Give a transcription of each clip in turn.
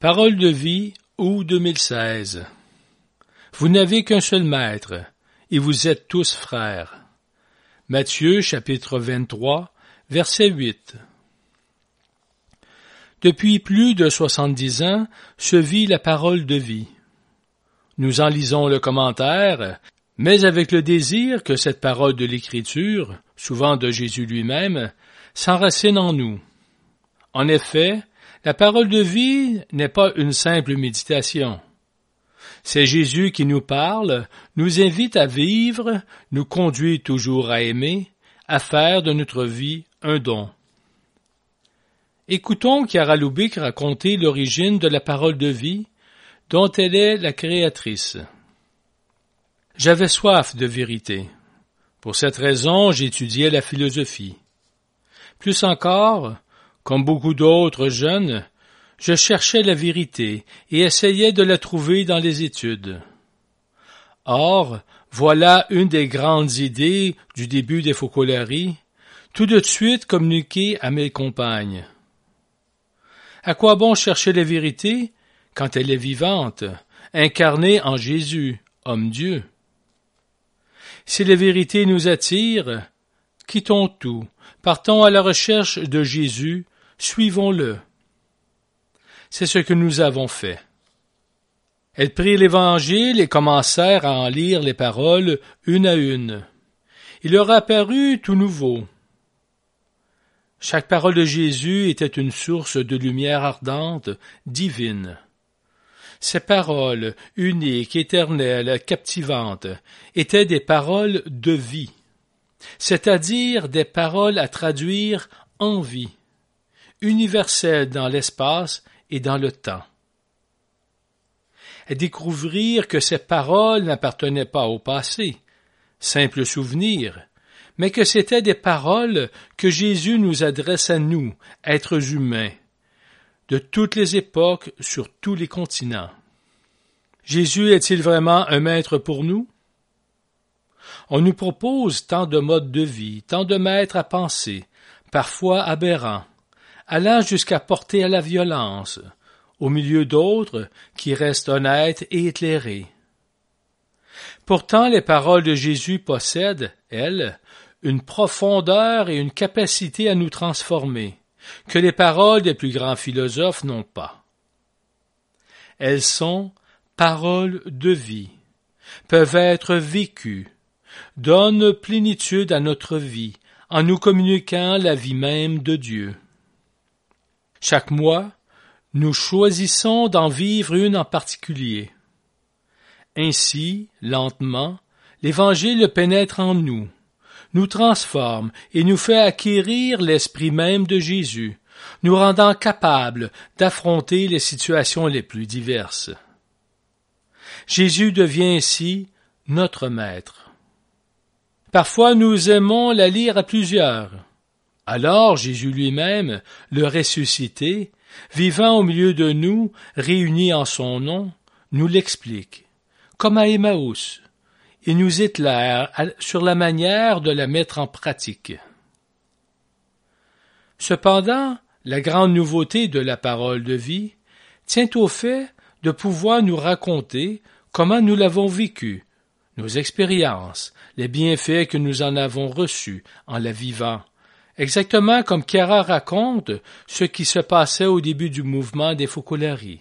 Parole de vie, août 2016. Vous n'avez qu'un seul maître, et vous êtes tous frères. Matthieu, chapitre 23, verset 8. Depuis plus de 70 ans se vit la parole de vie. Nous en lisons le commentaire, mais avec le désir que cette parole de l'Écriture, souvent de Jésus lui-même, s'enracine en nous. En effet, la parole de vie n'est pas une simple méditation. C'est Jésus qui nous parle, nous invite à vivre, nous conduit toujours à aimer, à faire de notre vie un don. Écoutons Chiara Lubich raconter l'origine de la parole de vie, dont elle est la créatrice. J'avais soif de vérité. Pour cette raison, j'étudiais la philosophie. Plus encore, comme beaucoup d'autres jeunes, je cherchais la vérité et essayais de la trouver dans les études. Or, voilà une des grandes idées du début des Focolari, tout de suite communiquée à mes compagnes. À quoi bon chercher la vérité quand elle est vivante, incarnée en Jésus, homme-Dieu? Si la vérité nous attire, quittons tout, partons à la recherche de Jésus, suivons-le. C'est ce que nous avons fait. Elles prirent l'Évangile et commencèrent à en lire les paroles une à une. Il leur apparut tout nouveau. Chaque parole de Jésus était une source de lumière ardente, divine. Ces paroles, uniques, éternelles, captivantes, étaient des paroles de vie, c'est-à-dire des paroles à traduire en vie, universelles dans l'espace et dans le temps. À découvrir que ces paroles n'appartenaient pas au passé, simple souvenir, mais que c'étaient des paroles que Jésus nous adresse à nous, êtres humains, de toutes les époques, sur tous les continents. Jésus est-il vraiment un maître pour nous? On nous propose tant de modes de vie, tant de maîtres à penser, parfois aberrants, allant jusqu'à porter à la violence, au milieu d'autres qui restent honnêtes et éclairés. Pourtant, les paroles de Jésus possèdent, elles, une profondeur et une capacité à nous transformer, que les paroles des plus grands philosophes n'ont pas. Elles sont paroles de vie, peuvent être vécues, donnent plénitude à notre vie, en nous communiquant la vie même de Dieu. Chaque mois, nous choisissons d'en vivre une en particulier. Ainsi, lentement, l'Évangile pénètre en nous, nous transforme et nous fait acquérir l'esprit même de Jésus, nous rendant capables d'affronter les situations les plus diverses. Jésus devient ainsi notre maître. Parfois nous aimons la lire à plusieurs. Alors Jésus lui-même, le ressuscité, vivant au milieu de nous, réunis en son nom, nous l'explique, comme à Emmaüs, et nous éclaire sur la manière de la mettre en pratique. Cependant, la grande nouveauté de la parole de vie tient au fait de pouvoir nous raconter comment nous l'avons vécu, nos expériences, les bienfaits que nous en avons reçus en la vivant, exactement comme Chiara raconte ce qui se passait au début du mouvement des Focolari.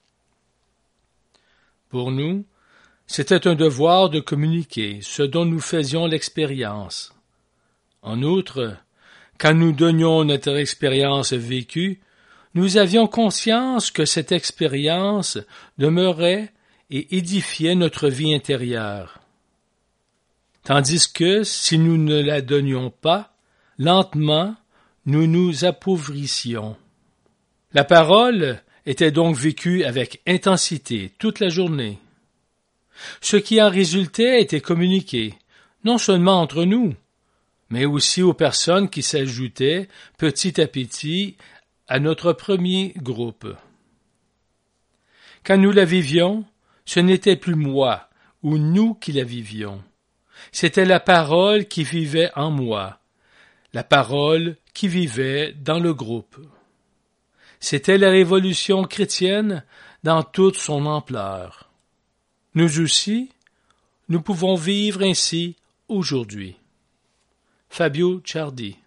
Pour nous, c'était un devoir de communiquer ce dont nous faisions l'expérience. En outre, quand nous donnions notre expérience vécue, nous avions conscience que cette expérience demeurait et édifiait notre vie intérieure. Tandis que, si nous ne la donnions pas, lentement, nous nous appauvrissions. La parole était donc vécue avec intensité toute la journée. Ce qui en résultait était communiqué, non seulement entre nous, mais aussi aux personnes qui s'ajoutaient petit à petit à notre premier groupe. Quand nous la vivions, ce n'était plus moi ou nous qui la vivions. C'était la parole qui vivait en moi, la parole qui vivait dans le groupe. C'était la révolution chrétienne dans toute son ampleur. Nous aussi, nous pouvons vivre ainsi aujourd'hui. Fabio Ciardi.